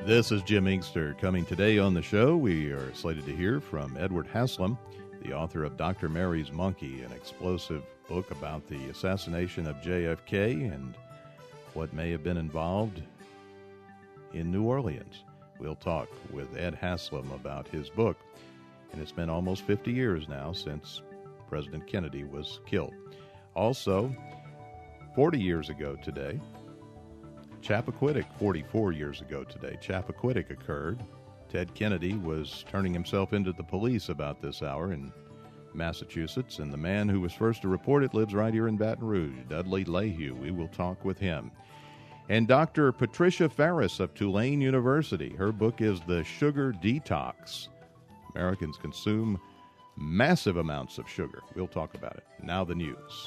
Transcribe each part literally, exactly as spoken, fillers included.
This is Jim Inkster. Coming today on the show, we are slated to hear from Edward Haslam, the author of Doctor Mary's Monkey, an explosive book about the assassination of J F K and what may have been involved in New Orleans. We'll talk with Ed Haslam about his book, and it's been almost fifty years now since President Kennedy was killed. Also, forty years ago today, Chappaquiddick, forty-four years ago today, Chappaquiddick occurred. Ted Kennedy was turning himself into the police about this hour in Massachusetts, and the man who was first to report it lives right here in Baton Rouge, Dudley Lehue. We will talk with him. And Doctor Patricia Ferris of Tulane University. Her book is The Sugar Detox. Americans consume massive amounts of sugar. We'll talk about it. Now the news.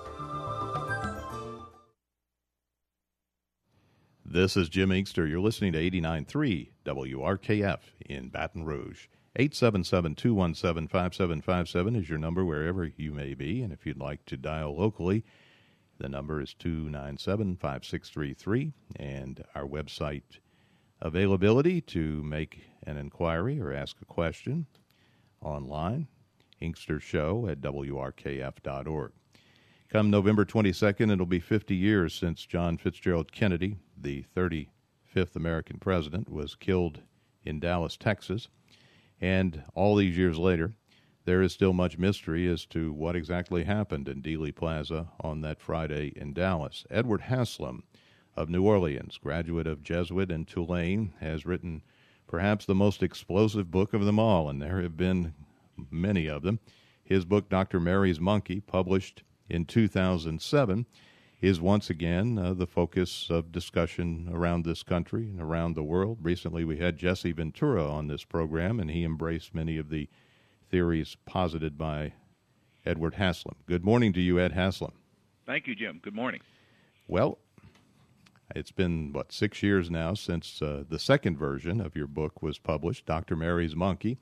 This is Jim Inkster. You're listening to eighty-nine point three W R K F in Baton Rouge. eight seven seven, two one seven, five seven five seven is your number wherever you may be. And if you'd like to dial locally, the number is two nine seven, five six three three. And our website availability to make an inquiry or ask a question online, Inkster Show at W R K F dot org. Come November twenty-second, it'll be fifty years since John Fitzgerald Kennedy, the thirty-fifth American president, was killed in Dallas, Texas. And all these years later, there is still much mystery as to what exactly happened in Dealey Plaza on that Friday in Dallas. Edward Haslam of New Orleans, graduate of Jesuit and Tulane, has written perhaps the most explosive book of them all, and there have been many of them. His book, Doctor Mary's Monkey, published in two thousand seven, is once again uh, the focus of discussion around this country and around the world. Recently, we had Jesse Ventura on this program, and he embraced many of the theories posited by Edward Haslam. Good morning to you, Ed Haslam. Thank you, Jim. Good morning. Well, it's been, what, six years now since uh, the second version of your book was published, Doctor Mary's Monkey,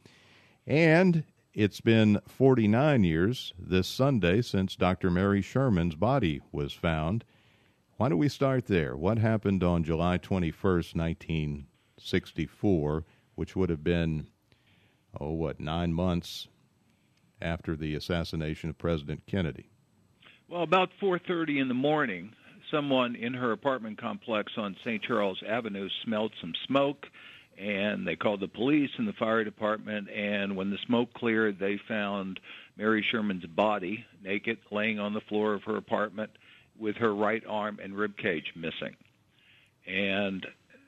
and it's been forty-nine years this Sunday since Doctor Mary Sherman's body was found. Why don't we start there? What happened on July twenty-first, nineteen sixty-four, which would have been, oh, what, nine months after the assassination of President Kennedy? Well, about four thirty in the morning, someone in her apartment complex on Saint Charles Avenue smelled some smoke, and they called the police and the fire department, and when the smoke cleared, they found Mary Sherman's body, naked, laying on the floor of her apartment with her right arm and rib cage missing. And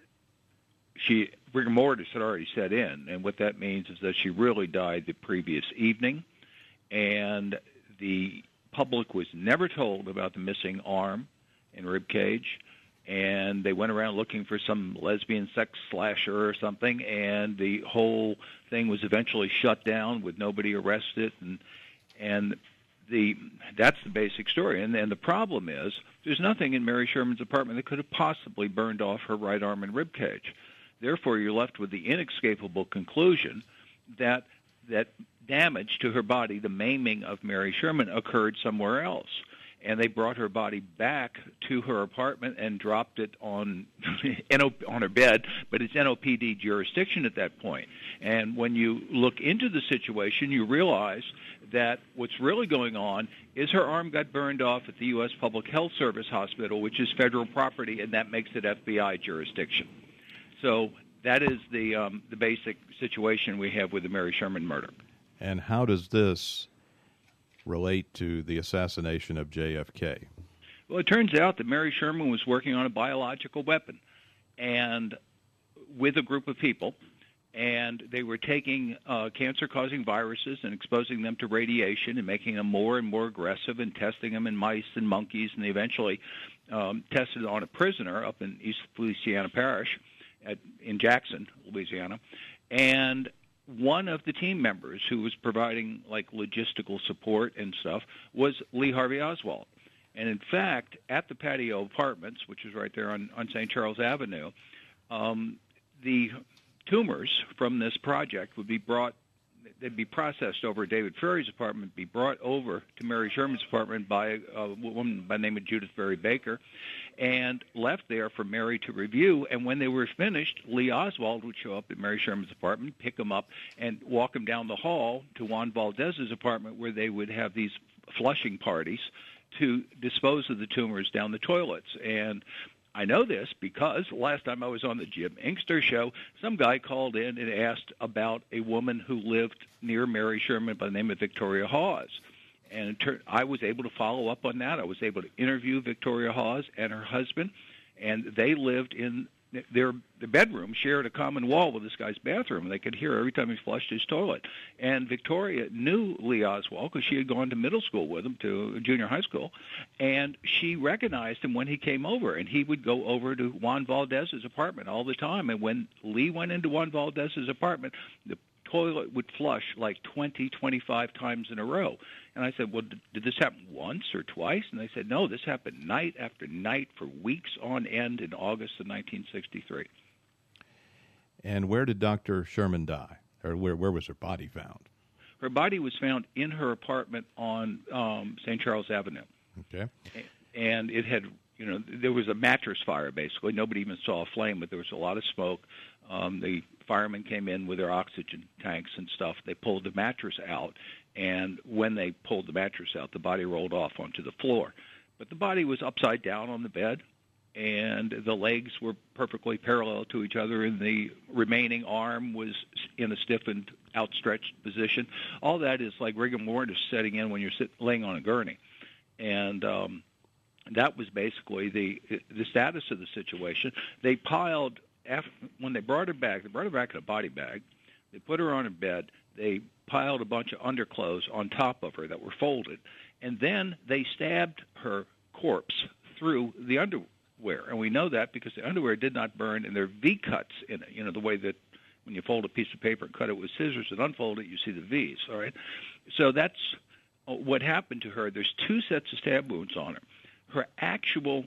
she, rigor mortis had already set in, and what that means is that she really died the previous evening, and the public was never told about the missing arm and rib cage. And they went around looking for some lesbian sex slasher or something, and the whole thing was eventually shut down with nobody arrested, and and the that's the basic story. And, and the problem is there's nothing in Mary Sherman's apartment that could have possibly burned off her right arm and rib cage. Therefore, you're left with the inescapable conclusion that that damage to her body, the maiming of Mary Sherman, occurred somewhere else. And they brought her body back to her apartment and dropped it on on her bed, but it's N O P D jurisdiction at that point. And when you look into the situation, you realize that what's really going on is her arm got burned off at the U S Public Health Service Hospital, which is federal property, and that makes it F B I jurisdiction. So that is the um, the basic situation we have with the Mary Sherman murder. And how does this relate to the assassination of J F K? Well, it turns out that Mary Sherman was working on a biological weapon and with a group of people, and they were taking uh, cancer-causing viruses and exposing them to radiation and making them more and more aggressive and testing them in mice and monkeys, and they eventually um, tested on a prisoner up in East Feliciana Parish at, in Jackson, Louisiana, and one of the team members who was providing like logistical support and stuff was Lee Harvey Oswald. And in fact, at the Patio Apartments, which is right there on, on Saint Charles Avenue, um, the tumors from this project would be brought they'd be processed over at David Ferry's apartment, be brought over to Mary Sherman's apartment by a woman by the name of Judith Berry Baker, and left there for Mary to review. And when they were finished, Lee Oswald would show up at Mary Sherman's apartment, pick him up, and walk him down the hall to Juan Valdez's apartment, where they would have these flushing parties to dispose of the tumors down the toilets. And I know this because last time I was on the Jim Inkster show, some guy called in and asked about a woman who lived near Mary Sherman by the name of Victoria Hawes. And I was able to follow up on that. I was able to interview Victoria Hawes and her husband, and they lived in their, their bedroom, shared a common wall with this guy's bathroom. They could hear every time he flushed his toilet. And Victoria knew Lee Oswald because she had gone to middle school with him, to junior high school, and she recognized him when he came over, and he would go over to Juan Valdez's apartment all the time. And when Lee went into Juan Valdez's apartment, the toilet would flush like twenty, twenty-five times in a row. And I said, well, did this happen once or twice? And they said, no, this happened night after night for weeks on end in August of nineteen sixty-three. And where did Doctor Sherman die? Or where, where was her body found? Her body was found in her apartment on um, Saint Charles Avenue. Okay. And it had, you know, there was a mattress fire, basically. Nobody even saw a flame, but there was a lot of smoke. Um, the firemen came in with their oxygen tanks and stuff. They pulled the mattress out, and when they pulled the mattress out, the body rolled off onto the floor. But the body was upside down on the bed, and the legs were perfectly parallel to each other, and the remaining arm was in a stiffened, outstretched position. All that is like rigor mortis setting in when you're sit, laying on a gurney. And um, that was basically the the status of the situation. They piled... After, when they brought her back, they brought her back in a body bag. They put her on a bed. They piled a bunch of underclothes on top of her that were folded. And then they stabbed her corpse through the underwear. And we know that because the underwear did not burn, and there are V-cuts in it, you know, the way that when you fold a piece of paper and cut it with scissors and unfold it, you see the V's, all right? So that's what happened to her. There's two sets of stab wounds on her. Her actual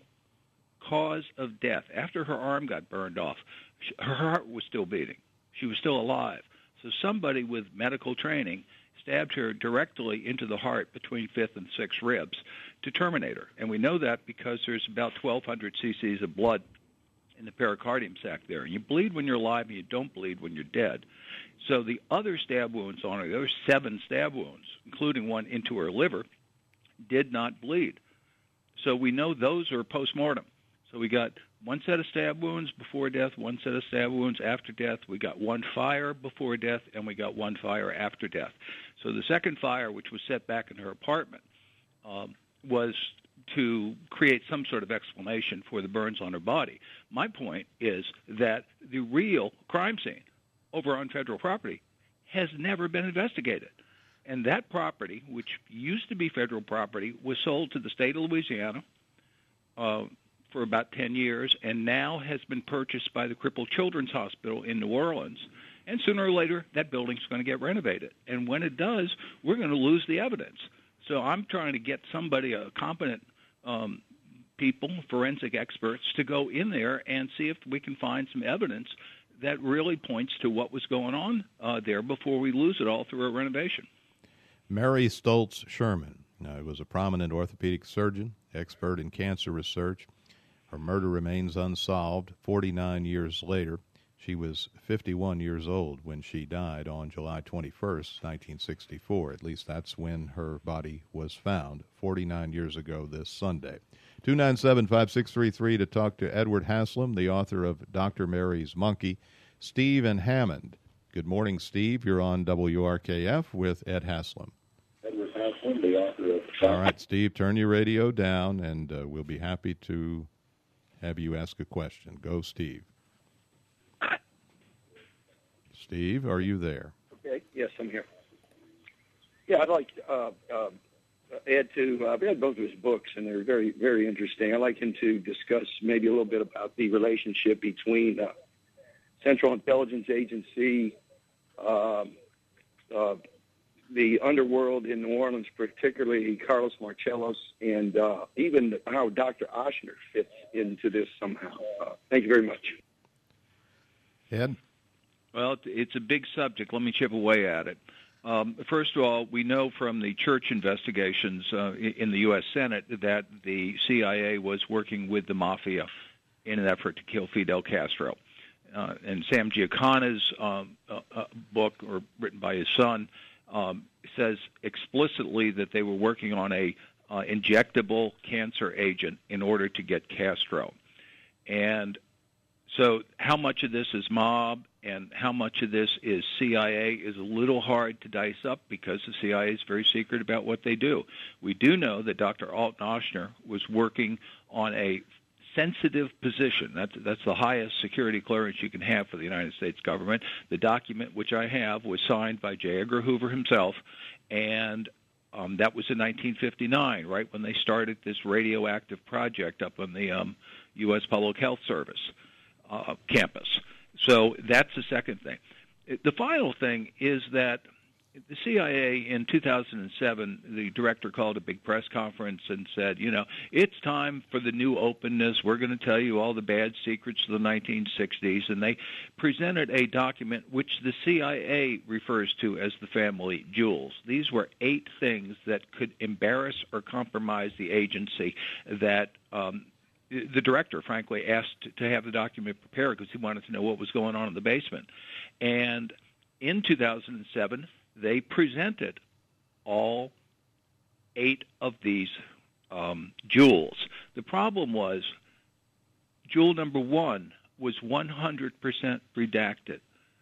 cause of death, after her arm got burned off, her heart was still beating. She was still alive. So somebody with medical training stabbed her directly into the heart between fifth and sixth ribs to terminate her. And we know that because there's about twelve hundred cc's of blood in the pericardium sac there. And you bleed when you're alive, and you don't bleed when you're dead. So the other stab wounds on her, there were seven stab wounds, including one into her liver, did not bleed. So we know those are postmortem. So we got one set of stab wounds before death, one set of stab wounds after death. We got one fire before death, and we got one fire after death. So the second fire, which was set back in her apartment, um, was to create some sort of explanation for the burns on her body. My point is that the real crime scene over on federal property has never been investigated. And that property, which used to be federal property, was sold to the state of Louisiana uh, for about ten years, and now has been purchased by the Crippled Children's Hospital in New Orleans. And sooner or later, that building's going to get renovated. And when it does, we're going to lose the evidence. So I'm trying to get somebody, a competent um, people, forensic experts, to go in there and see if we can find some evidence that really points to what was going on uh, there before we lose it all through a renovation. Mary Stoltz Sherman uh, was a prominent orthopedic surgeon, expert in cancer research. Her murder remains unsolved forty-nine years later. She was fifty-one years old when she died on July twenty-first, nineteen sixty-four. At least that's when her body was found, forty-nine years ago this Sunday. two nine seven, five six three three to talk to Edward Haslam, the author of Doctor Mary's Monkey. Steve and Hammond. Good morning, Steve. You're on W R K F with Ed Haslam. Edward Haslam, the author of... All right, Steve, turn your radio down, and uh, we'll be happy to have you ask a question. Go, Steve. Steve, are you there? Okay, yes, I'm here. Yeah, I'd like uh, uh, Ed to, uh, I've read both of his books, and they're very, very interesting. I'd like him to discuss maybe a little bit about the relationship between uh, Central Intelligence Agency, uh, uh, the underworld in New Orleans, particularly Carlos Marcellos, and uh, even how Doctor Ochsner fits into this somehow. Uh, thank you very much. Ed? Well, it's a big subject. Let me chip away at it. Um, first of all, we know from the Church investigations uh, in the U S Senate that the C I A was working with the mafia in an effort to kill Fidel Castro. Uh, and Sam Giancana's um, uh, uh, book, or written by his son, um, says explicitly that they were working on a uh, injectable cancer agent in order to get Castro. And so how much of this is mob and how much of this is C I A is a little hard to dice up because the C I A is very secret about what they do. We do know that Doctor Alton Ochsner was working on a sensitive position. That's, that's the highest security clearance you can have for the United States government. The document, which I have, was signed by J. Edgar Hoover himself, and um, that was in nineteen fifty-nine, right when they started this radioactive project up on the um, U S Public Health Service uh, campus. So that's the second thing. The final thing is that the C I A in two thousand seven, the director called a big press conference and said, you know, it's time for the new openness. We're going to tell you all the bad secrets of the nineteen sixties. And they presented a document which the C I A refers to as the family jewels. These were eight things that could embarrass or compromise the agency that um, the director, frankly, asked to have the document prepared because he wanted to know what was going on in the basement. And in two thousand seven, they presented all eight of these um, jewels. The problem was jewel number one was one hundred percent redacted.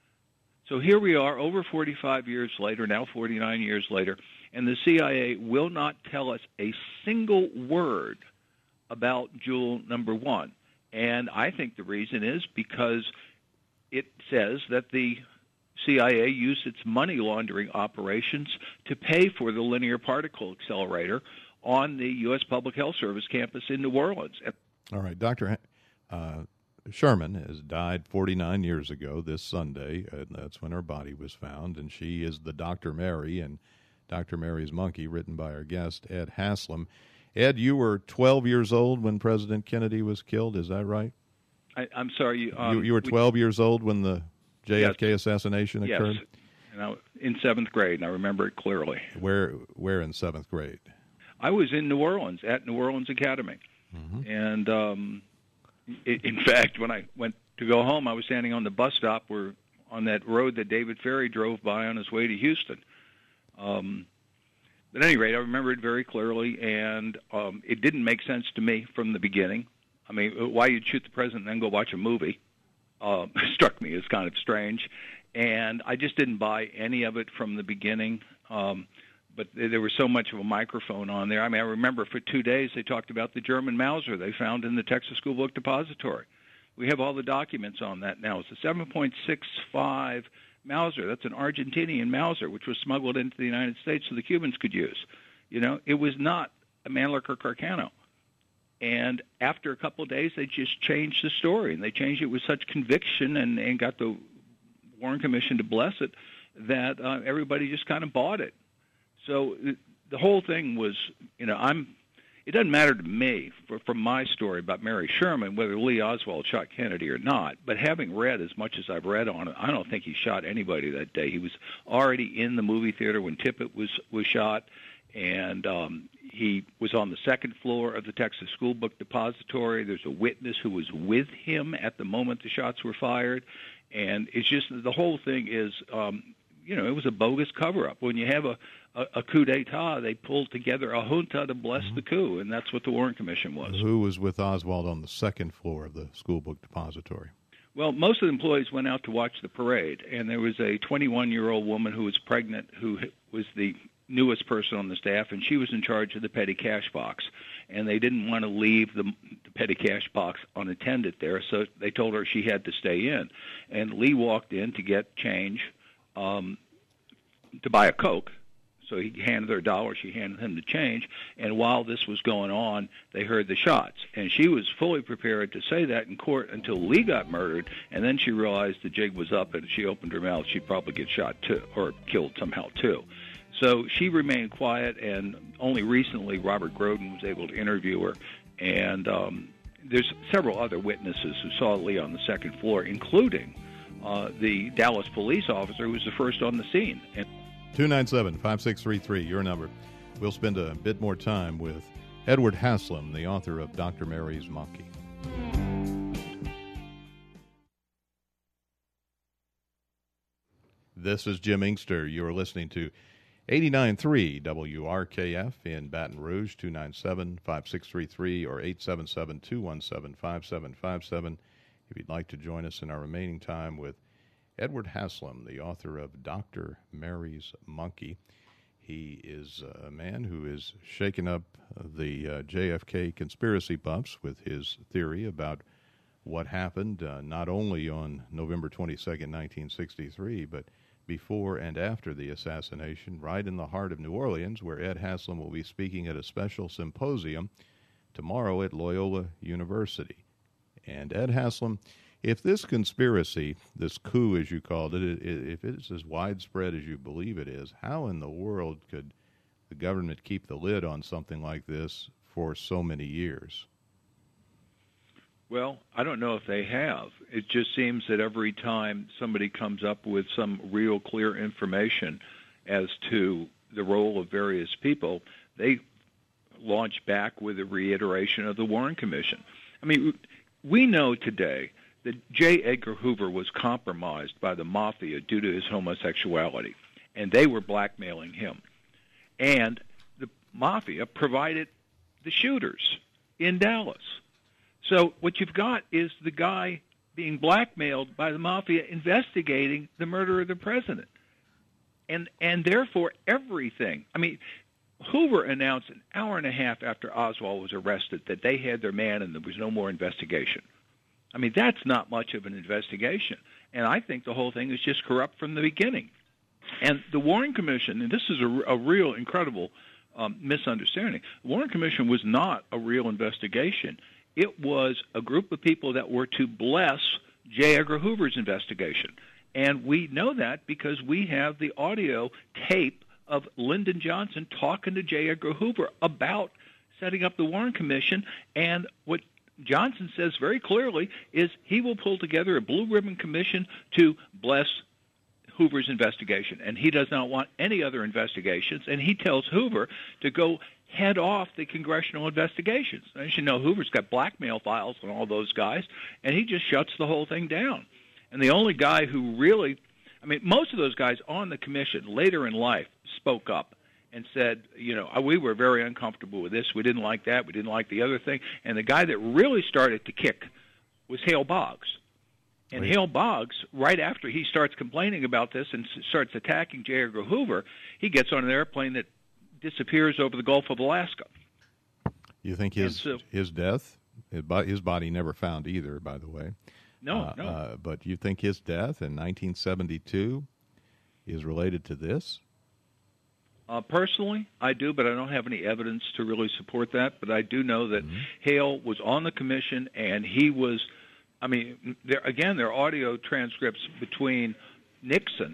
So here we are over forty-five years later, now forty-nine years later, and the C I A will not tell us a single word about jewel number one. And I think the reason is because it says that the C I A used its money laundering operations to pay for the linear particle accelerator on the U S Public Health Service campus in New Orleans. All right, Doctor Uh, Sherman has died forty-nine years ago this Sunday, and that's when her body was found, and she is the Doctor Mary and Doctor Mary's Monkey, written by our guest, Ed Haslam. Ed, you were twelve years old when President Kennedy was killed, is that right? I, I'm sorry. You, um, you, you were twelve we, years old when the J F K yes, assassination occurred? Yes, and I, in seventh grade, and I remember it clearly. Where where in seventh grade? I was in New Orleans, at New Orleans Academy. Mm-hmm. And um, it, in fact, when I went to go home, I was standing on the bus stop where on that road that David Ferry drove by on his way to Houston. Um, but at any rate, I remember it very clearly, and um, it didn't make sense to me from the beginning. I mean, why you'd shoot the president and then go watch a movie uh, struck me as kind of strange. And I just didn't buy any of it from the beginning. Um, but there was so much of a microphone on there. I mean, I remember for two days they talked about the German Mauser they found in the Texas School Book Depository. We have all the documents on that now. It's a seven point six five Mauser. That's an Argentinian Mauser, which was smuggled into the United States so the Cubans could use. You know, it was not a Mannlicher Carcano. And after a couple of days, they just changed the story, and they changed it with such conviction and, and got the Warren Commission to bless it that uh, everybody just kind of bought it. So the whole thing was, you know, I'm. It doesn't matter to me for, from my story about Mary Sherman whether Lee Oswald shot Kennedy or not. But having read as much as I've read on it, I don't think he shot anybody that day. He was already in the movie theater when Tippit was was shot, and um, he was on the second floor of the Texas School Book Depository. There's a witness who was with him at the moment the shots were fired, and it's just the whole thing is. Um, You know, it was a bogus cover-up. When you have a, a, a coup d'etat, they pulled together a junta to bless mm-hmm. the coup, and that's what the Warren Commission was. Who was with Oswald on the second floor of the School Book Depository? Well, most of the employees went out to watch the parade, and there was a twenty-one-year-old woman who was pregnant who was the newest person on the staff, and she was in charge of the petty cash box. And they didn't want to leave the, the petty cash box unattended there, so they told her she had to stay in. And Lee walked in to get change. Um, to buy a Coke. So he handed her a dollar, she handed him the change, and while this was going on, they heard the shots. And she was fully prepared to say that in court until Lee got murdered, and then she realized the jig was up, and if she opened her mouth, she'd probably get shot too, or killed somehow too. So she remained quiet, and only recently Robert Groden was able to interview her, and um, there's several other witnesses who saw Lee on the second floor, including Uh, the Dallas police officer who was the first on the scene. And two nine seven, five six three three, your number. We'll spend a bit more time with Edward Haslam, the author of Doctor Mary's Monkey. This is Jim Inkster. You're listening to eighty-nine point three W R K F in Baton Rouge, two nine seven, five six three three or eight seven seven, two one seven, five seven five seven. If you'd like to join us in our remaining time with Edward Haslam, the author of Doctor Mary's Monkey. He is a man who is shaking up the uh, J F K conspiracy buffs with his theory about what happened uh, not only on November twenty-second, nineteen sixty-three, but before and after the assassination, right in the heart of New Orleans, where Ed Haslam will be speaking at a special symposium tomorrow at Loyola University. And Ed Haslam, if this conspiracy, this coup as you called it, if it's as widespread as you believe it is, how in the world could the government keep the lid on something like this for so many years? Well, I don't know if they have. It just seems that every time somebody comes up with some real clear information as to the role of various people, they launch back with a reiteration of the Warren Commission. I mean, we know today that J. Edgar Hoover was compromised by the mafia due to his homosexuality, and they were blackmailing him. And the mafia provided the shooters in Dallas. So what you've got is the guy being blackmailed by the mafia investigating the murder of the president. And and therefore everything, I mean, Hoover announced an hour and a half after Oswald was arrested that they had their man and there was no more investigation. I mean, that's not much of an investigation. And I think the whole thing is just corrupt from the beginning. And the Warren Commission, and this is a, a real incredible um, misunderstanding, the Warren Commission was not a real investigation. It was a group of people that were to bless J. Edgar Hoover's investigation. And we know that because we have the audio tape of Lyndon Johnson talking to J. Edgar Hoover about setting up the Warren Commission. And what Johnson says very clearly is he will pull together a blue ribbon commission to bless Hoover's investigation. And he does not want any other investigations. And he tells Hoover to go head off the congressional investigations. As you know, Hoover's got blackmail files on all those guys, and he just shuts the whole thing down. And the only guy who really, I mean, most of those guys on the commission later in life spoke up and said, you know, we were very uncomfortable with this. We didn't like that. We didn't like the other thing. And the guy that really started to kick was Hale Boggs. And right. Hale Boggs, right after he starts complaining about this and starts attacking J. Edgar Hoover, he gets on an airplane that disappears over the Gulf of Alaska. You think his so, his death, his body never found either, by the way. No, uh, no. Uh, but you think his death in nineteen seventy-two is related to this? Uh, personally, I do, but I don't have any evidence to really support that. But I do know that mm-hmm. Hale was on the commission, and he was, I mean, there again, there are audio transcripts between Nixon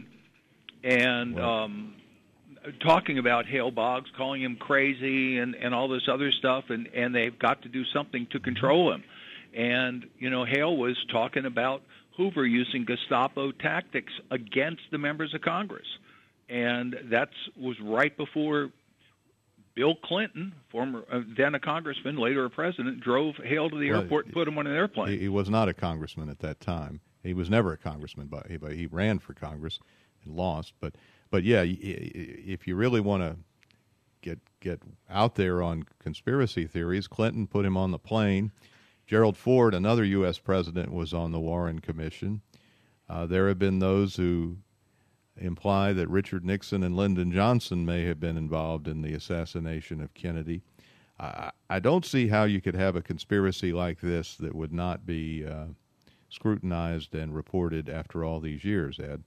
and well, um, talking about Hale Boggs, calling him crazy and, and all this other stuff, and, and they've got to do something to control him. And, you know, Hale was talking about Hoover using Gestapo tactics against the members of Congress. And that was right before Bill Clinton, former uh, then a congressman, later a president, drove Hale to the well, airport and put him on an airplane. He, he was not a congressman at that time. He was never a congressman, but he, but he ran for Congress and lost. But But yeah, if you really want to get get out there on conspiracy theories, Clinton put him on the plane. Gerald Ford, another U S president, was on the Warren Commission. Uh, there have been those who imply that Richard Nixon and Lyndon Johnson may have been involved in the assassination of Kennedy. I, I don't see how you could have a conspiracy like this that would not be uh, scrutinized and reported after all these years, Ed.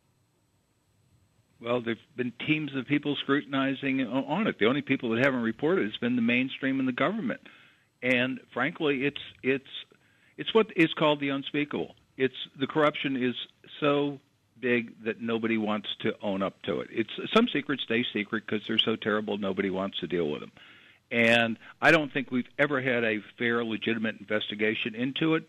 Well, there have been teams of people scrutinizing on it. The only people that haven't reported has been the mainstream and the government. And frankly, it's it's it's what is called the unspeakable. It's the corruption is so big that nobody wants to own up to it. It's some secrets stay secret because they're so terrible nobody wants to deal with them. And I don't think we've ever had a fair, legitimate investigation into it.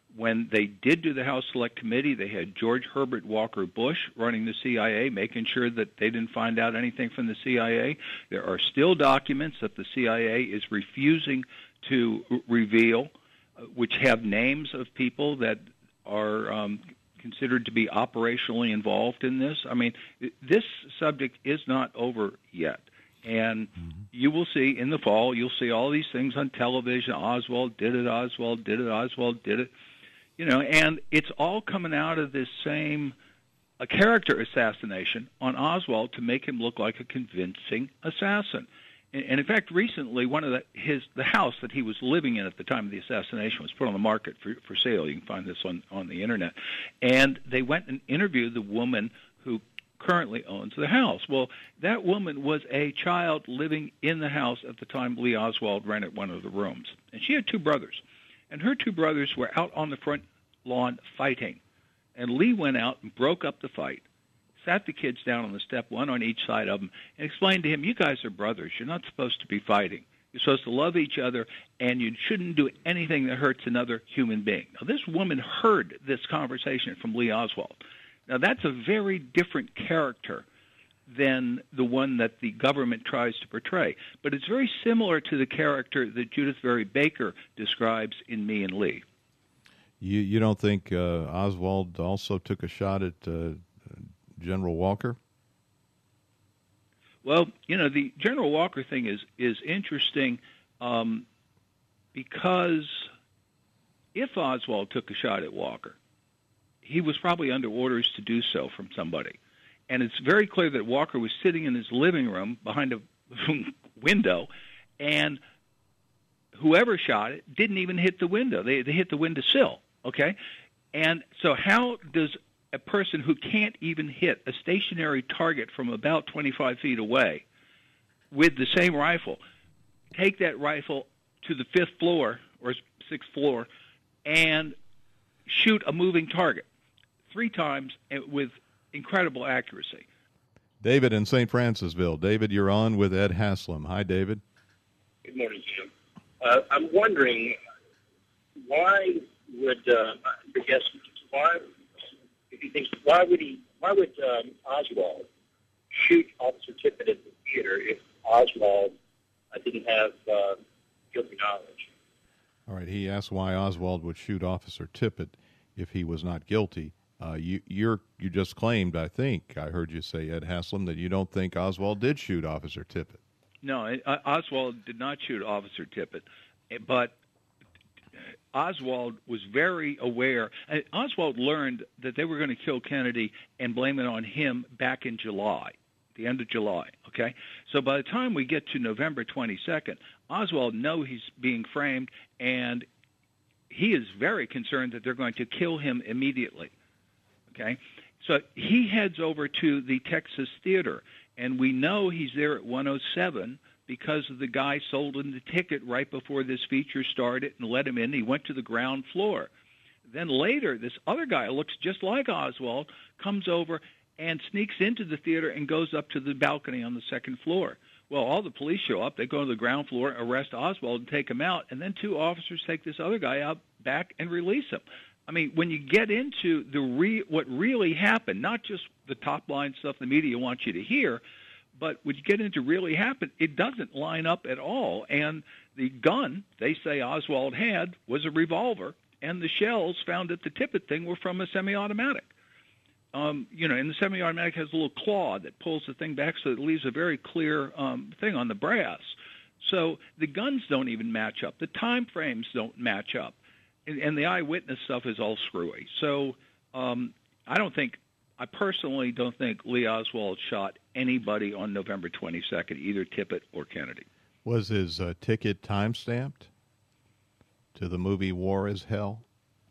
When they did do the House Select Committee, they had George Herbert Walker Bush running the C I A, making sure that they didn't find out anything from the C I A. There are still documents that the C I A is refusing to reveal, uh, which have names of people that are um, considered to be operationally involved in this. I mean, this subject is not over yet. And mm-hmm. you will see in the fall, you'll see all these things on television. Oswald did it, Oswald did it, Oswald did it. You know, and it's all coming out of this same a character assassination on Oswald to make him look like a convincing assassin. And, and in fact, recently, one of the his the house that he was living in at the time of the assassination was put on the market for for sale. You can find this on on the internet. And they went and interviewed the woman who currently owns the house. Well, that woman was a child living in the house at the time Lee Oswald rented one of the rooms, and she had two brothers. And her two brothers were out on the front lawn fighting. And Lee went out and broke up the fight, sat the kids down on the step, one on each side of them, and explained to him, you guys are brothers. You're not supposed to be fighting. You're supposed to love each other, and you shouldn't do anything that hurts another human being. Now, this woman heard this conversation from Lee Oswald. Now, that's a very different character than the one that the government tries to portray. But it's very similar to the character that Judith Vary Baker describes in Me and Lee. You you don't think uh, Oswald also took a shot at uh, General Walker? Well, you know, the General Walker thing is, is interesting um, because if Oswald took a shot at Walker, he was probably under orders to do so from somebody. And it's very clear that Walker was sitting in his living room behind a window, and whoever shot it didn't even hit the window. They, they hit the windowsill, okay? And so how does a person who can't even hit a stationary target from about twenty-five feet away with the same rifle take that rifle to the fifth floor or sixth floor and shoot a moving target three times with incredible accuracy? David in Saint Francisville. David, you're on with Ed Haslam. Hi, David. Good morning, Jim. Uh, I'm wondering why would uh, I guess why if you think why would he why would um, Oswald shoot Officer Tippit at the theater if Oswald uh, didn't have uh, guilty knowledge? All right. He asked why Oswald would shoot Officer Tippit if he was not guilty. Uh, you you're, you just claimed, I think, I heard you say, Ed Haslam, that you don't think Oswald did shoot Officer Tippit. No, uh, Oswald did not shoot Officer Tippit, but Oswald was very aware. Uh, Oswald learned that they were going to kill Kennedy and blame it on him back in July, the end of July, okay? So by the time we get to November twenty-second, Oswald knows he's being framed, and he is very concerned that they're going to kill him immediately. Okay, so he heads over to the Texas Theater, and we know he's there at one oh seven because of the guy sold him the ticket right before this feature started and let him in. He went to the ground floor. Then later, this other guy who looks just like Oswald comes over and sneaks into the theater and goes up to the balcony on the second floor. Well, all the police show up. They go to the ground floor, arrest Oswald, and take him out, and then two officers take this other guy out back and release him. I mean, when you get into the re- what really happened, not just the top-line stuff the media wants you to hear, but when you get into really happened, it doesn't line up at all. And the gun they say Oswald had was a revolver, and the shells found at the Tippit thing were from a semi-automatic. Um, you know, and the semi-automatic has a little claw that pulls the thing back so it leaves a very clear um, thing on the brass. So the guns don't even match up. The time frames don't match up. And the eyewitness stuff is all screwy. So um, I don't think, I personally don't think Lee Oswald shot anybody on November twenty-second, either Tippit or Kennedy. Was his uh, ticket time-stamped to the movie War is Hell?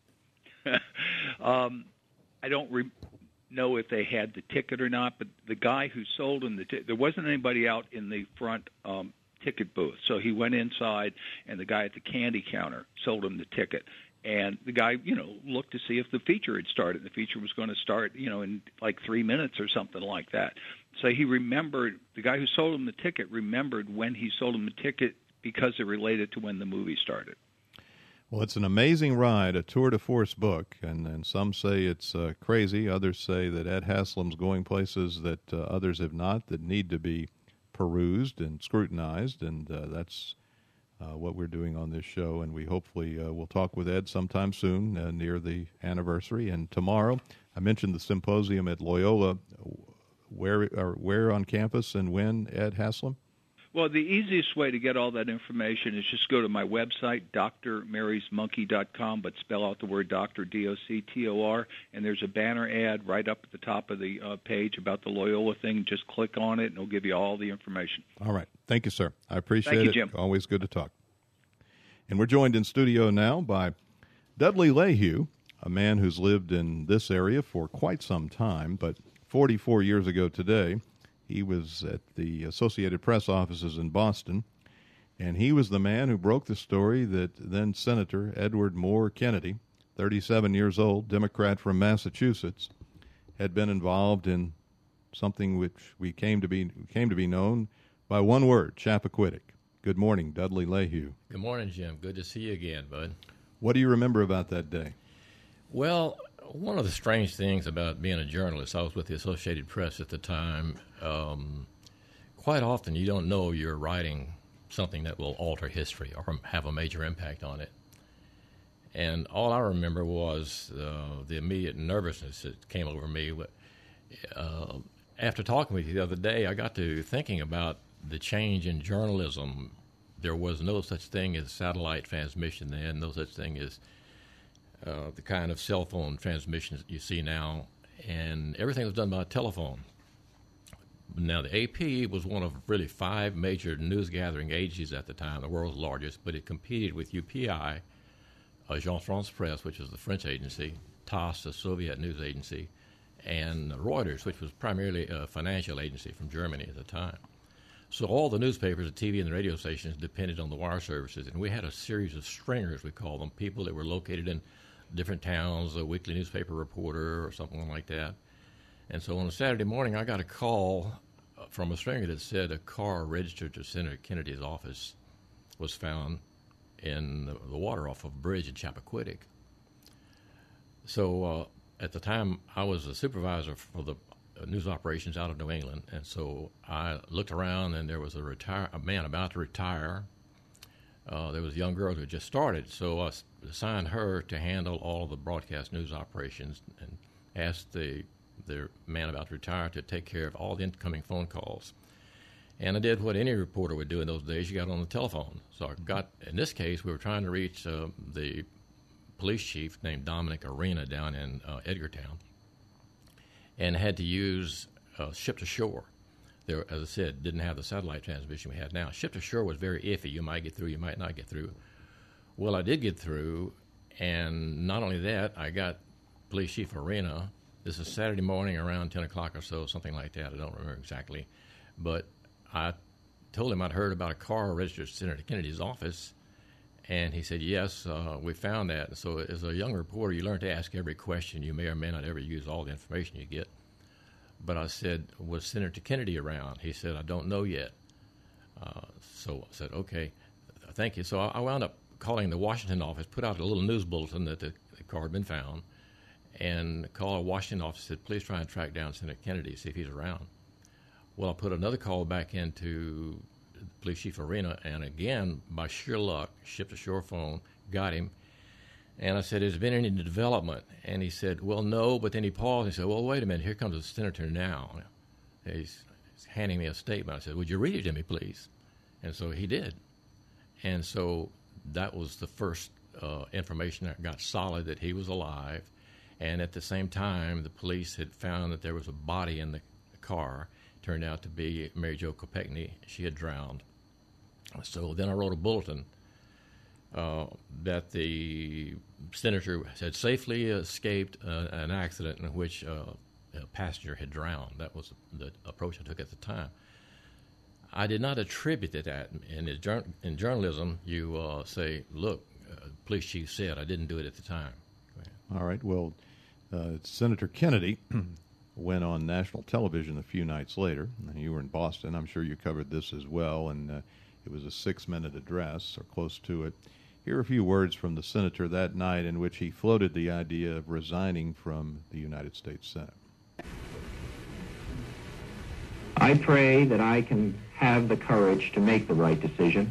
um, I don't re- know if they had the ticket or not, but the guy who sold him the ticket, there wasn't anybody out in the front um, ticket booth. So he went inside, and the guy at the candy counter sold him the ticket. And the guy, you know, looked to see if the feature had started. The feature was going to start, you know, in like three minutes or something like that. So he remembered, the guy who sold him the ticket remembered when he sold him the ticket because it related to when the movie started. Well, it's an amazing ride, a tour de force book, and, and some say it's uh, crazy. Others say that Ed Haslam's going places that uh, others have not, that need to be perused and scrutinized, and uh, that's uh, what we're doing on this show. And we hopefully uh, will talk with Ed sometime soon uh, near the anniversary. And tomorrow, I mentioned the symposium at Loyola. Where, or where on campus and when, Ed Haslam? Well, the easiest way to get all that information is just go to my website, d r marys monkey dot com, but spell out the word doctor, D O C T O R, and there's a banner ad right up at the top of the uh, page about the Loyola thing. Just click on it, and it'll give you all the information. All right. Thank you, sir. I appreciate Thank you, it. Jim. Always good to talk. And we're joined in studio now by Dudley Leyhue, a man who's lived in this area for quite some time, but forty-four years ago today, he was at the Associated Press offices in Boston, and he was the man who broke the story that then Senator Edward Moore Kennedy, thirty-seven years old, Democrat from Massachusetts, had been involved in something which we came to be came to be known by one word, Chappaquiddick. Good morning, Dudley Leyhue. Good morning, Jim. Good to see you again, bud. What do you remember about that day? Well, one of the strange things about being a journalist, I was with the Associated Press at the time. Um, quite often you don't know you're writing something that will alter history or have a major impact on it. And all I remember was uh, the immediate nervousness that came over me. Uh, after talking with you the other day, I got to thinking about the change in journalism. There was no such thing as satellite transmission then, no such thing as Uh, the kind of cell phone transmissions you see now, and everything was done by telephone. Now, the A P was one of really five major news-gathering agencies at the time, the world's largest, but it competed with U P I, Agence France Presse, which was the French agency, T A S S, the Soviet news agency, and Reuters, which was primarily a financial agency from Germany at the time. So all the newspapers, the T V, and the radio stations depended on the wire services, and we had a series of stringers, we call them, people that were located in different towns, a weekly newspaper reporter or something like that. And so on a Saturday morning, I got a call from a stringer that said a car registered to Senator Kennedy's office was found in the, the water off of a bridge in Chappaquiddick. So uh, at the time, I was a supervisor for the news operations out of New England, and so I looked around, and there was a, retire, a man about to retire. Uh, there was a young girl who had just started, so I assigned her to handle all of the broadcast news operations and asked the the man about to retire to take care of all the incoming phone calls. And I did what any reporter would do in those days. You got on the telephone. So I got, in this case, we were trying to reach uh, the police chief named Dominic Arena down in uh, Edgartown, and had to use uh, ship-to-shore. There, as I said, didn't have the satellite transmission we have now. Ship-to-shore was very iffy. You might get through, you might not get through. Well, I did get through, and not only that, I got Police Chief Arena. This is Saturday morning around ten o'clock or so, something like that. I don't remember exactly. But I told him I'd heard about a car registered to Senator Kennedy's office, and he said, yes, uh, we found that. So as a young reporter, you learn to ask every question. You may or may not ever use all the information you get. But I said, was Senator Kennedy around? He said, I don't know yet. Uh, so I said, okay, thank you. So I, I wound up calling the Washington office, put out a little news bulletin that the, the car had been found, and called a Washington office and said, please try and track down Senator Kennedy, see if he's around. Well, I put another call back into Police Chief Arena, and again, by sheer luck, ship-to-shore phone, got him. And I said, has there been any development? And he said, well, no, but then he paused and he said, well, wait a minute, here comes the senator now. He's, he's handing me a statement. I said, would you read it to me, please? And so he did. And so that was the first uh, information that got solid that he was alive. And at the same time, the police had found that there was a body in the car. It turned out to be Mary Jo Kopechne. She had drowned. So then I wrote a bulletin uh, that the senator had safely escaped uh, an accident in which uh, a passenger had drowned. That was the approach I took at the time. I did not attribute it that. In, in journalism, you uh, say, look, uh, police chief said, I didn't do it at the time. All right. Well, uh, Senator Kennedy went on national television a few nights later. You were in Boston. I'm sure you covered this as well. And uh, it was a six-minute address or close to it. Here are a few words from the senator that night in which he floated the idea of resigning from the United States Senate. I pray that I can have the courage to make the right decision.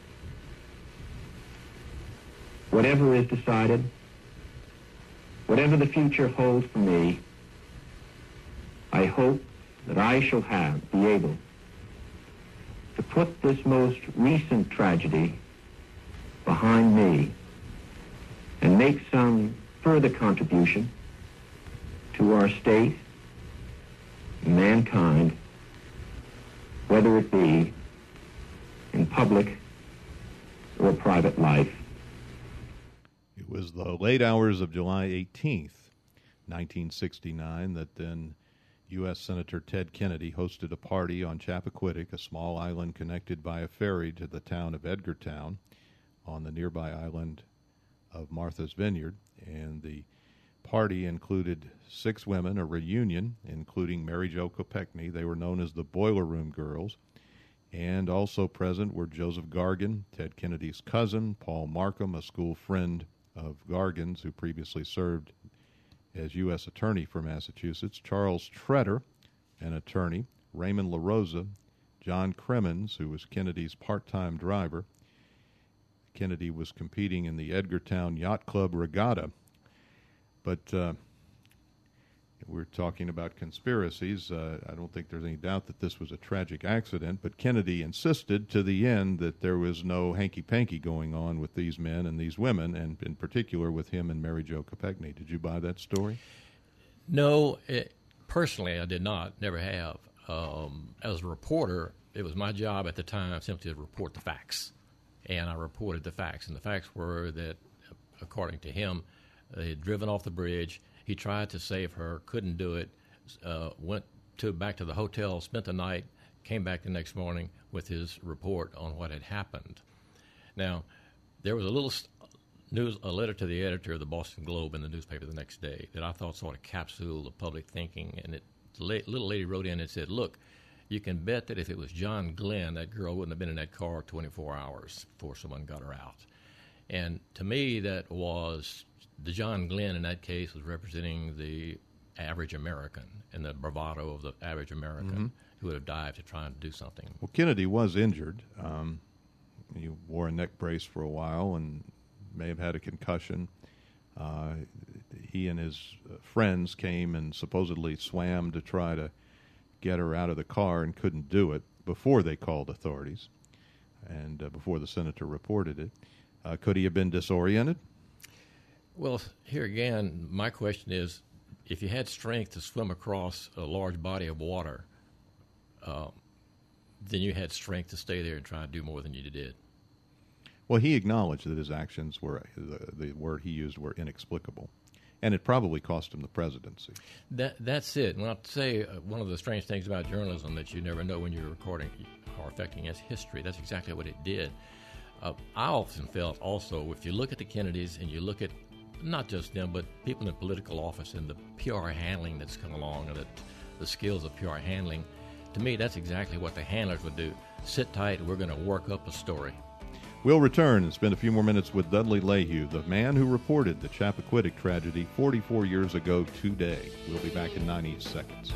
Whatever is decided, whatever the future holds for me, I hope that I shall have, be able to put this most recent tragedy behind me and make some further contribution to our state, mankind, whether it be in public or private life. It was the late hours of July eighteenth, nineteen sixty-nine, that then U S Senator Ted Kennedy hosted a party on Chappaquiddick, a small island connected by a ferry to the town of Edgartown on the nearby island of Martha's Vineyard. And the party included six women, a reunion, including Mary Jo Kopechne. They were known as the Boiler Room Girls. And also present were Joseph Gargan, Ted Kennedy's cousin, Paul Markham, a school friend of Gargan's who previously served as U S Attorney for Massachusetts, Charles Tretter, an attorney, Raymond LaRosa, John Crimmins, who was Kennedy's part-time driver. Kennedy was competing in the Edgartown Yacht Club Regatta. But uh, we're talking about conspiracies. Uh, I don't think there's any doubt that this was a tragic accident, but Kennedy insisted to the end that there was no hanky-panky going on with these men and these women, and in particular with him and Mary Jo Kopechne. Did you buy that story? No, it, personally I did not, never have. Um, as a reporter, it was my job at the time simply to report the facts, and I reported the facts. And the facts were that, according to him, they had driven off the bridge. He tried to save her, couldn't do it, uh, went to back to the hotel, spent the night, came back the next morning with his report on what had happened. Now, there was a little news, a letter to the editor of the Boston Globe in the newspaper the next day that I thought sort of capsuled the public thinking. And it, the little lady wrote in and said, look, you can bet that if it was John Glenn, that girl wouldn't have been in that car twenty-four hours before someone got her out. And to me, that was... the John Glenn in that case was representing the average American and the bravado of the average American mm-hmm. who would have dived to try and do something. Well, Kennedy was injured. Um, he wore a neck brace for a while and may have had a concussion. Uh, he and his friends came and supposedly swam to try to get her out of the car and couldn't do it before they called authorities and uh, before the senator reported it. Uh, could he have been disoriented? Well, here again, my question is, if you had strength to swim across a large body of water, uh, then you had strength to stay there and try and do more than you did. Well, he acknowledged that his actions were, the, the word he used, were inexplicable, and it probably cost him the presidency. That That's it. And I'll say uh, one of the strange things about journalism that you never know when you're recording or affecting its history. That's exactly what it did. Uh, I often felt also, if you look at the Kennedys and you look at not just them, but people in political office and the P R handling that's come along and the, the skills of P R handling, to me, that's exactly what the handlers would do. Sit tight, we're going to work up a story. We'll return and spend a few more minutes with Dudley Leyhue, the man who reported the Chappaquiddick tragedy forty-four years ago today. We'll be back in ninety seconds.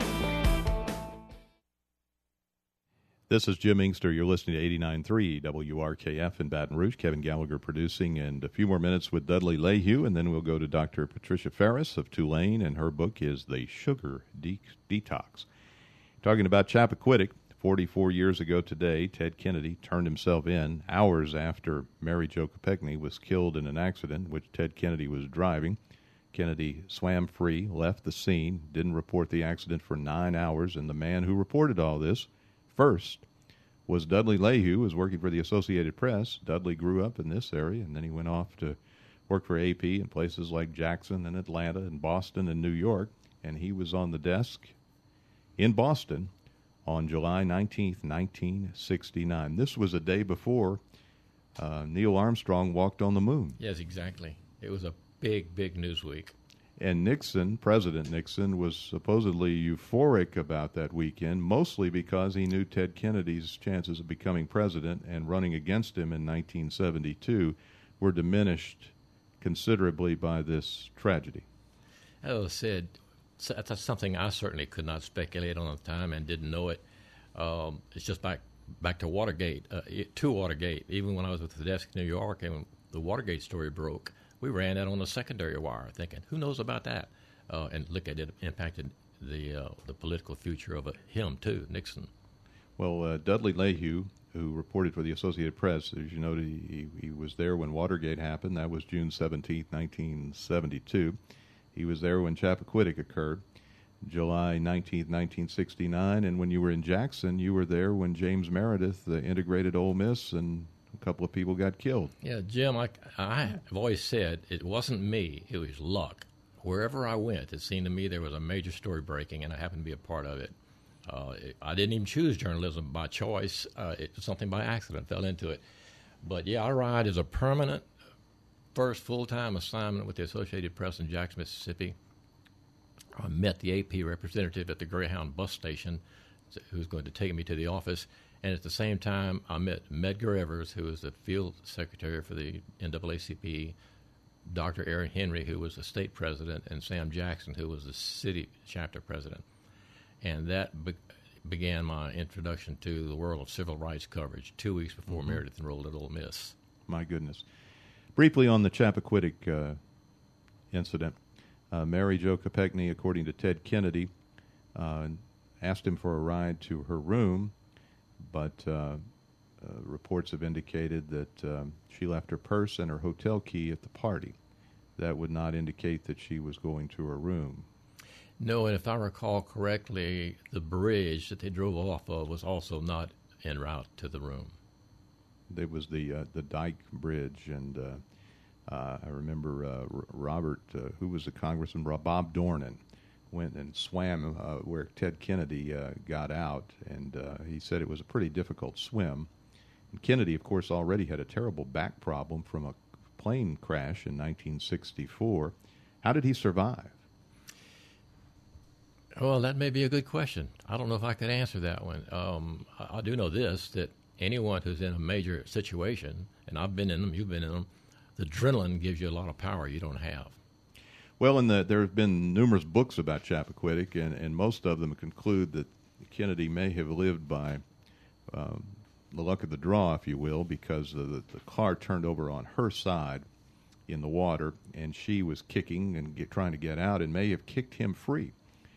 This is Jim Inkster. You're listening to eighty-nine point three W R K F in Baton Rouge. Kevin Gallagher producing, and a few more minutes with Dudley Leyhue, and then we'll go to Doctor Patricia Ferris of Tulane, and her book is The Sugar De- Detox. Talking about Chappaquiddick, forty-four years ago today, Ted Kennedy turned himself in hours after Mary Jo Kopechne was killed in an accident in which Ted Kennedy was driving. Kennedy swam free, left the scene, didn't report the accident for nine hours, and the man who reported all this first was Dudley Leyhue, who was working for the Associated Press. Dudley grew up in this area, and then he went off to work for A P in places like Jackson and Atlanta and Boston and New York, and he was on the desk in Boston on July nineteenth, nineteen sixty-nine. This was a day before uh, Neil Armstrong walked on the moon. Yes, exactly. It was a big, big news week. And Nixon, President Nixon, was supposedly euphoric about that weekend, mostly because he knew Ted Kennedy's chances of becoming president and running against him in nineteen seventy-two were diminished considerably by this tragedy. As I said, so that's something I certainly could not speculate on at the time and didn't know it. Um, it's just back back to Watergate, uh, to Watergate. Even when I was with the desk in New York and when the Watergate story broke, we ran that on the secondary wire thinking, who knows about that? Uh, and look at it, impacted the uh, the political future of uh, him, too, Nixon. Well, uh, Dudley Layhew, who reported for the Associated Press, as you noted, he, he was there when Watergate happened. That was June seventeenth, nineteen seventy-two. He was there when Chappaquiddick occurred, July nineteenth, nineteen sixty-nine. And when you were in Jackson, you were there when James Meredith uh, integrated Ole Miss and a couple of people got killed. Yeah, Jim, I, I've always said it wasn't me, it was luck. Wherever I went, it seemed to me there was a major story breaking, and I happened to be a part of it. Uh, it I didn't even choose journalism by choice. Uh, it was something by accident, fell into it. But, yeah, I arrived as a permanent first full-time assignment with the Associated Press in Jackson, Mississippi. I met the A P representative at the Greyhound bus station who was going to take me to the office. And at the same time, I met Medgar Evers, who was the field secretary for the N double A C P, Doctor Aaron Henry, who was the state president, and Sam Jackson, who was the city chapter president. And that be- began my introduction to the world of civil rights coverage two weeks before mm-hmm. Meredith enrolled at Ole Miss. My goodness. Briefly on the Chappaquiddick uh, incident, uh, Mary Jo Kopechne, according to Ted Kennedy, uh, asked him for a ride to her room, but uh, uh, reports have indicated that um, she left her purse and her hotel key at the party. That would not indicate that she was going to her room. No, and if I recall correctly, the bridge that they drove off of was also not en route to the room. There was the uh, the Dyke Bridge, and uh, uh, I remember uh, R- Robert, uh, who was the congressman, Bob Dornan, went and swam uh, where Ted Kennedy uh, got out, and uh, he said it was a pretty difficult swim. And Kennedy, of course, already had a terrible back problem from a plane crash in nineteen sixty-four. How did he survive? Well, that may be a good question. I don't know if I could answer that one. Um, I, I do know this, that anyone who's in a major situation, and I've been in them, you've been in them, the adrenaline gives you a lot of power you don't have. Well, in the, there have been numerous books about Chappaquiddick, and, and most of them conclude that Kennedy may have lived by um, the luck of the draw, if you will, because the, the, the car turned over on her side in the water, and she was kicking and get, trying to get out and may have kicked him free.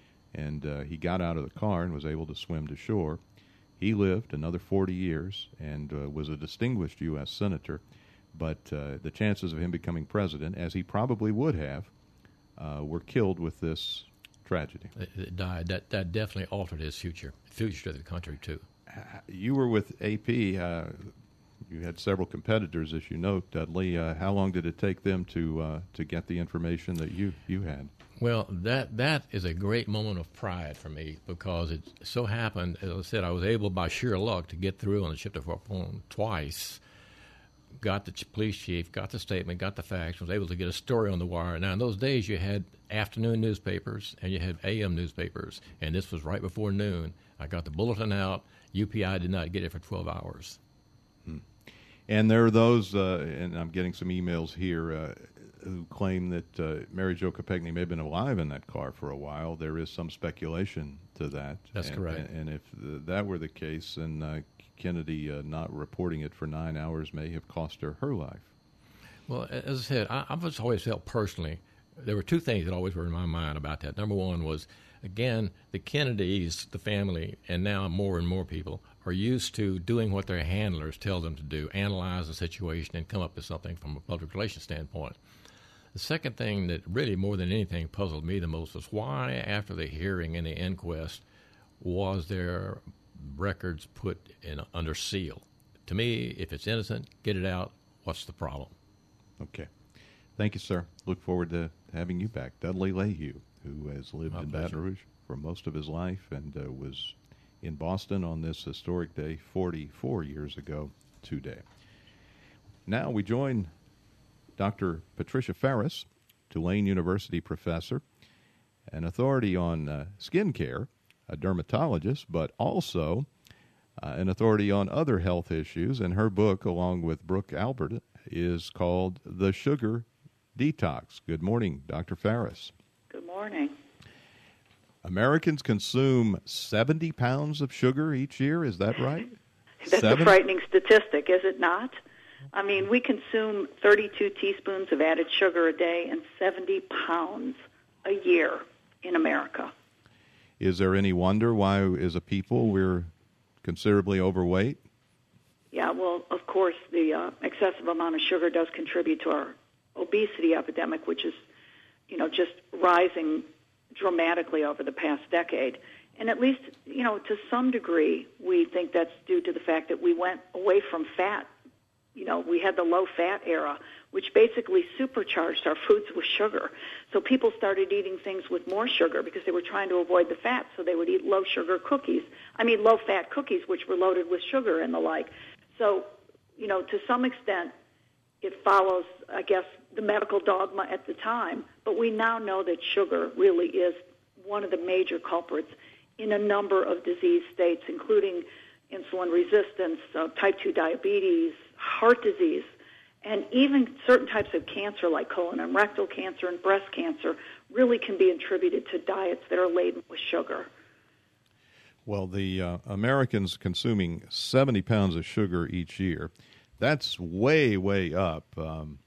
And uh, he got out of the car and was able to swim to shore. He lived another forty years and uh, was a distinguished U S senator, but uh, the chances of him becoming president, as he probably would have, uh, were killed with this tragedy. It, it died. That that definitely altered his future, future of the country, too. You were with A P. Uh, you had several competitors, as you note, Dudley. Uh, how long did it take them to uh, to get the information that you, you had? Well, that that is a great moment of pride for me because it so happened, as I said, I was able by sheer luck to get through on the ship to Fort Polk twice, got the police chief, got the statement, got the facts, was able to get a story on the wire. Now, in those days, you had afternoon newspapers and you had A M newspapers, and this was right before noon. I got the bulletin out. U P I did not get it for twelve hours. Hmm. And there are those, uh, and I'm getting some emails here, uh, who claim that uh, Mary Jo Kopechne may have been alive in that car for a while. There is some speculation to that. That's and, correct. And, and if the, that were the case, then uh, Kennedy uh, not reporting it for nine hours may have cost her her life. Well, as I said, I, I've just always felt personally, there were two things that always were in my mind about that. Number one was, again, the Kennedys, the family, and now more and more people, are used to doing what their handlers tell them to do, analyze the situation and come up with something from a public relations standpoint. The second thing that really more than anything puzzled me the most was why, after the hearing and the inquest, was there records put in under seal? To me, if it's innocent, get it out. What's the problem? Okay. Thank you, sir. Look forward to having you back. Dudley Layhew, who has lived My in pleasure. Baton Rouge for most of his life and uh, was in Boston on this historic day forty-four years ago today. Now we join Doctor Patricia Ferris, Tulane University professor, an authority on uh, skin care, a dermatologist, but also uh, an authority on other health issues. And her book, along with Brooke Albert, is called the Sugar Detox. Good morning, Doctor Farris. Good morning. Americans consume seventy pounds of sugar each year. Is that right? That's Seven? a frightening statistic, is it not? I mean, we consume thirty-two teaspoons of added sugar a day and seventy pounds a year in America. Is there any wonder why, as a people, we're considerably overweight? Yeah, well, of course, the uh, excessive amount of sugar does contribute to our obesity epidemic, which is, you know, just rising dramatically over the past decade. And at least, you know, to some degree, we think that's due to the fact that we went away from fat. You know, we had the low-fat era, which basically supercharged our foods with sugar. So people started eating things with more sugar because they were trying to avoid the fat, so they would eat low-sugar cookies. I mean, low-fat cookies, which were loaded with sugar and the like. So, you know, to some extent, it follows, I guess, the medical dogma at the time. But we now know that sugar really is one of the major culprits in a number of disease states, including insulin resistance, uh, type two diabetes, heart disease, and even certain types of cancer like colon and rectal cancer and breast cancer really can be attributed to diets that are laden with sugar. Well, the uh, Americans consuming seventy pounds of sugar each year, that's way, way up um,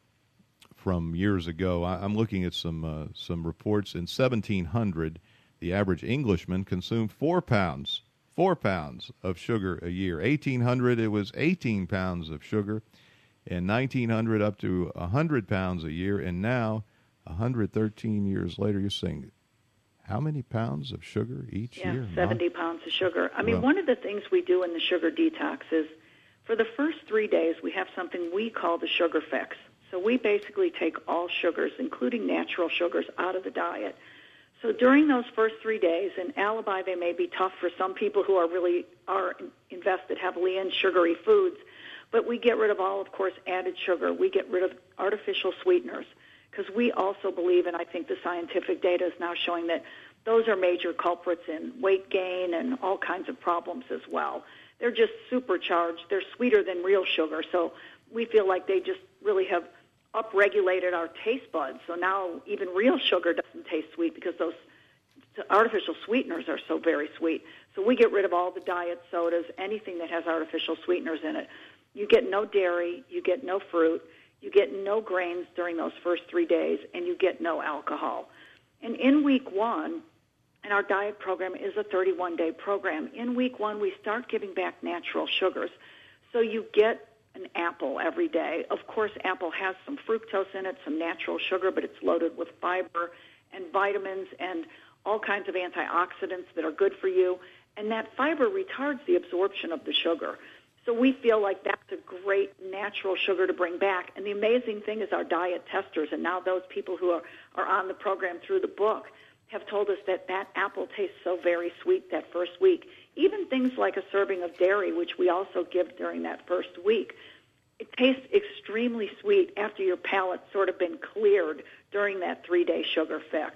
from years ago. I, I'm looking at some uh, some reports. In seventeen hundred, the average Englishman consumed four pounds, four pounds of sugar a year. eighteen hundred, it was eighteen pounds of sugar. In nineteen hundred, up to one hundred pounds a year. And now, one hundred thirteen years later, you're saying, how many pounds of sugar each yeah, year? seventy pounds of sugar. I mean, Well, one of the things we do in the sugar detox is for the first three days, we have something we call the sugar fix. So we basically take all sugars, including natural sugars, out of the diet. So during those first three days, and alibi, they may be tough for some people who are really are invested heavily in sugary foods, but we get rid of all, of course, added sugar. We get rid of artificial sweeteners because we also believe, and I think the scientific data is now showing that those are major culprits in weight gain and all kinds of problems as well. They're just supercharged. They're sweeter than real sugar, so we feel like they just really have upregulated our taste buds. So now even real sugar doesn't taste sweet because those artificial sweeteners are so very sweet. So we get rid of all the diet sodas, anything that has artificial sweeteners in it. You get no dairy, you get no fruit, you get no grains during those first three days, and you get no alcohol. And in week one, and our diet program is a thirty-one day program, in week one we start giving back natural sugars. So you get an apple every day. Of course, apple has some fructose in it, some natural sugar, but it's loaded with fiber and vitamins and all kinds of antioxidants that are good for you. And that fiber retards the absorption of the sugar. So we feel like that's a great natural sugar to bring back. And the amazing thing is our diet testers, and now those people who are, are on the program through the book, have told us that that apple tastes so very sweet that first week. Even things like a serving of dairy, which we also give during that first week, it tastes extremely sweet after your palate's sort of been cleared during that three-day sugar fix.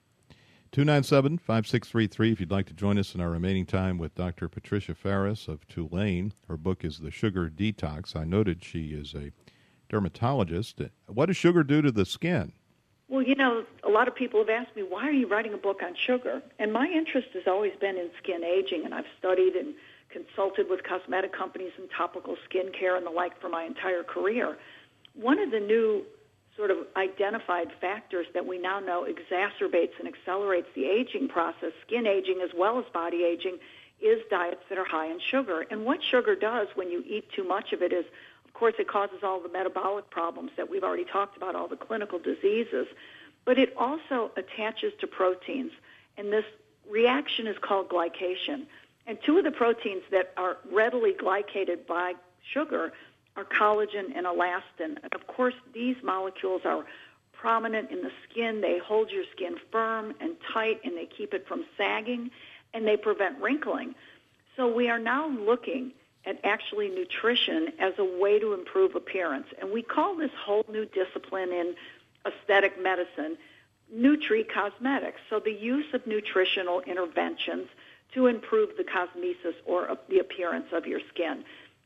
two nine seven, five six three three if you'd like to join us in our remaining time with Doctor Patricia Farris of Tulane. Her book is The Sugar Detox. I noted she is a dermatologist. What does sugar do to the skin? Well, you know, a lot of people have asked me, why are you writing a book on sugar? And my interest has always been in skin aging, and I've studied and consulted with cosmetic companies and topical skin care and the like for my entire career. One of the new sort of identified factors that we now know exacerbates and accelerates the aging process, skin aging as well as body aging, is diets that are high in sugar. And what sugar does when you eat too much of it is, of course, it causes all the metabolic problems that we've already talked about, all the clinical diseases, but it also attaches to proteins, and this reaction is called glycation. And two of the proteins that are readily glycated by sugar are collagen and elastin. And, of course, these molecules are prominent in the skin. They hold your skin firm and tight, and they keep it from sagging, and they prevent wrinkling. So we are now looking at actually nutrition as a way to improve appearance. And we call this whole new discipline in aesthetic medicine nutri-cosmetics. So the use of nutritional interventions to improve the cosmesis or the appearance of your skin.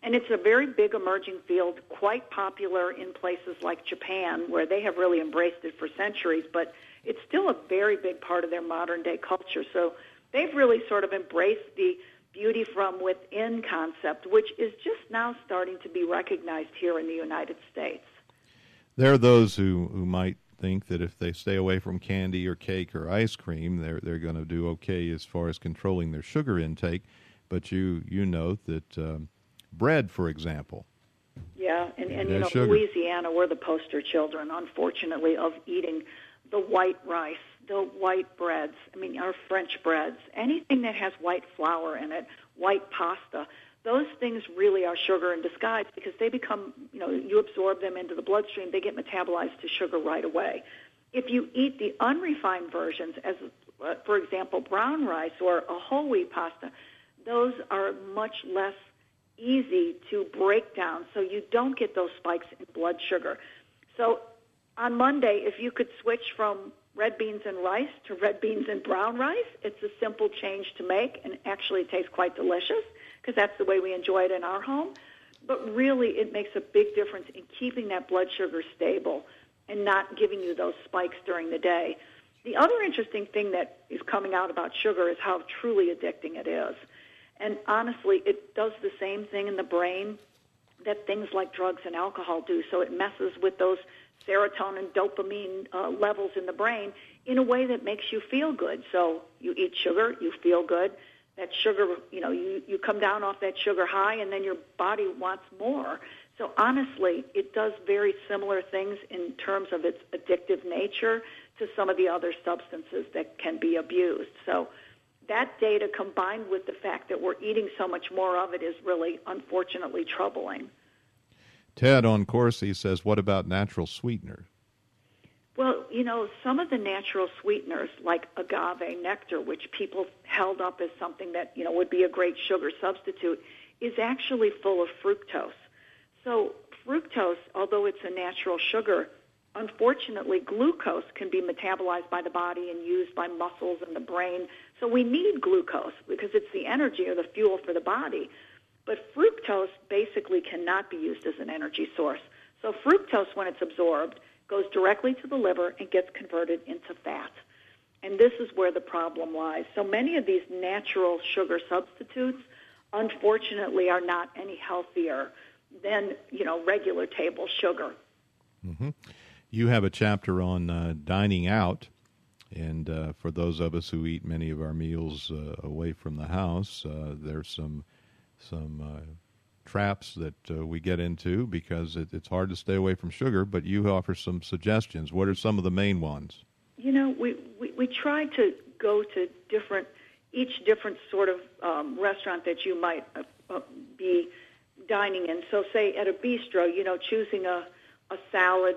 And it's a very big emerging field, quite popular in places like Japan, where they have really embraced it for centuries, but it's still a very big part of their modern-day culture. So they've really sort of embraced the beauty from within concept, which is just now starting to be recognized here in the United States. There are those who, who might think that if they stay away from candy or cake or ice cream, they're they're going to do okay as far as controlling their sugar intake. But you you note that um, bread, for example. Yeah, and, and you know, sugar. Louisiana, we're the poster children, unfortunately, of eating the white rice, the white breads, I mean, our French breads, anything that has white flour in it, white pasta. Those things really are sugar in disguise because they become, you know, you absorb them into the bloodstream, they get metabolized to sugar right away. If you eat the unrefined versions, as uh, for example, brown rice or a whole wheat pasta, those are much less easy to break down, so you don't get those spikes in blood sugar. So on Monday, if you could switch from red beans and rice to red beans and brown rice, it's a simple change to make, and actually it tastes quite delicious because that's the way we enjoy it in our home. But really, it makes a big difference in keeping that blood sugar stable and not giving you those spikes during the day. The other interesting thing that is coming out about sugar is how truly addicting it is. And honestly, it does the same thing in the brain that things like drugs and alcohol do. So it messes with those serotonin, dopamine uh, levels in the brain in a way that makes you feel good. So you eat sugar, you feel good. That sugar, you know, you, you come down off that sugar high, and then your body wants more. So honestly, it does very similar things in terms of its addictive nature to some of the other substances that can be abused. So that data combined with the fact that we're eating so much more of it is really, unfortunately, troubling. Ted on Corsi says, what about natural sweeteners? Well, you know, some of the natural sweeteners, like agave nectar, which people held up as something that, you know, would be a great sugar substitute, is actually full of fructose. So fructose, although it's a natural sugar, unfortunately, glucose can be metabolized by the body and used by muscles and the brain. So we need glucose because it's the energy or the fuel for the body. But fructose basically cannot be used as an energy source. So fructose, when it's absorbed, goes directly to the liver and gets converted into fat. And this is where the problem lies. So many of these natural sugar substitutes, unfortunately, are not any healthier than, you know, regular table sugar. Mm-hmm. You have a chapter on uh, dining out, and uh, for those of us who eat many of our meals uh, away from the house, uh, there's some some uh, traps that uh, we get into because it, it's hard to stay away from sugar, but you offer some suggestions. What are some of the main ones? You know, we, we, we try to go to different, each different sort of um, restaurant that you might uh, uh, be dining in. So say at a bistro, you know, choosing a, a salad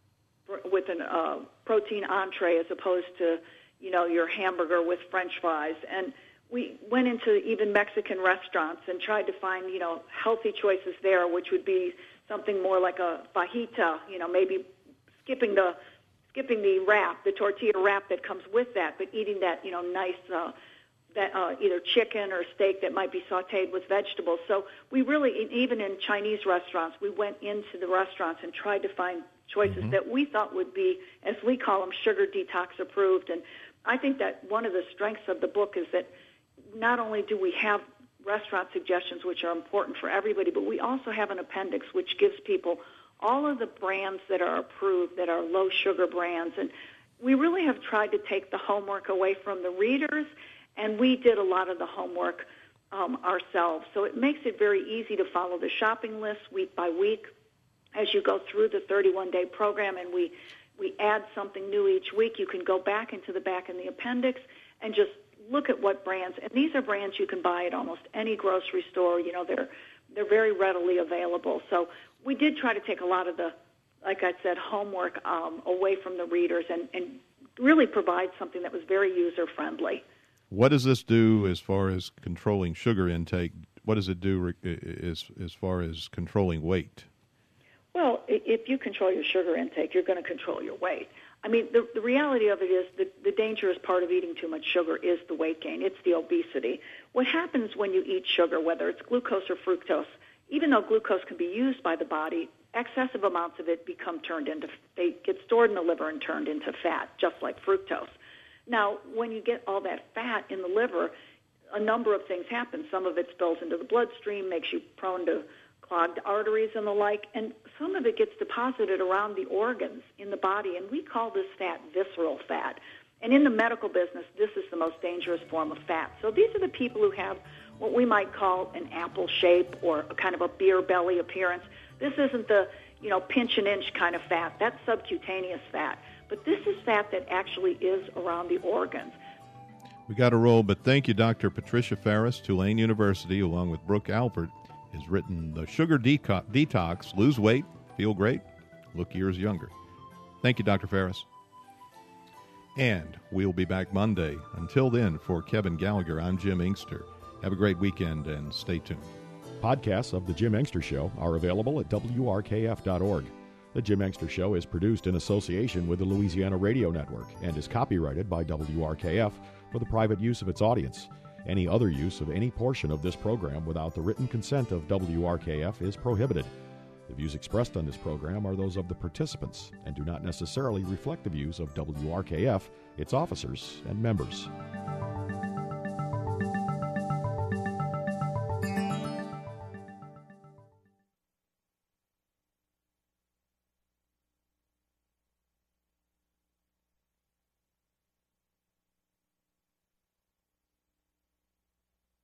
with a uh, protein entree as opposed to, you know, your hamburger with French fries. And we went into even Mexican restaurants and tried to find, you know, healthy choices there, which would be something more like a fajita, you know, maybe skipping the skipping the wrap, the tortilla wrap that comes with that, but eating that, you know, nice uh, that uh, either chicken or steak that might be sautéed with vegetables. So we really, even in Chinese restaurants, we went into the restaurants and tried to find choices mm-hmm. that we thought would be, as we call them, sugar detox approved. And I think that one of the strengths of the book is that not only do we have restaurant suggestions, which are important for everybody, but we also have an appendix which gives people all of the brands that are approved, that are low-sugar brands. And we really have tried to take the homework away from the readers, and we did a lot of the homework um, ourselves. So it makes it very easy to follow the shopping list week by week as you go through the thirty-one day program, and we, we add something new each week. You can go back into the back in the appendix and just look at what brands, and these are brands you can buy at almost any grocery store. You know, they're they're very readily available. So we did try to take a lot of the, like I said, homework um, away from the readers and, and really provide something that was very user-friendly. What does this do as far as controlling sugar intake? What does it do as, as far as controlling weight? Well, if you control your sugar intake, you're going to control your weight. I mean, the, the reality of it is the, the dangerous part of eating too much sugar is the weight gain. It's the obesity. What happens when you eat sugar, whether it's glucose or fructose, even though glucose can be used by the body, excessive amounts of it become turned into, they get stored in the liver and turned into fat, just like fructose. Now, when you get all that fat in the liver, a number of things happen. Some of it spills into the bloodstream, makes you prone to clogged arteries and the like, and some of it gets deposited around the organs in the body, and we call this fat visceral fat. And in the medical business, this is the most dangerous form of fat. So these are the people who have what we might call an apple shape or a kind of a beer belly appearance. This isn't the, you know, pinch an inch kind of fat. That's subcutaneous fat. But this is fat that actually is around the organs. We got to roll, but thank you, Doctor Patricia Ferris, Tulane University, along with Brooke Albert, has written The Sugar Deco- Detox, Lose Weight, Feel Great, Look Years Younger. Thank you, Doctor Ferris. And we'll be back Monday. Until then, for Kevin Gallagher, I'm Jim Inkster. Have a great weekend and stay tuned. Podcasts of The Jim Inkster Show are available at W R K F dot org. The Jim Inkster Show is produced in association with the Louisiana Radio Network and is copyrighted by W R K F for the private use of its audience. Any other use of any portion of this program without the written consent of W R K F is prohibited. The views expressed on this program are those of the participants and do not necessarily reflect the views of W R K F, its officers, and members.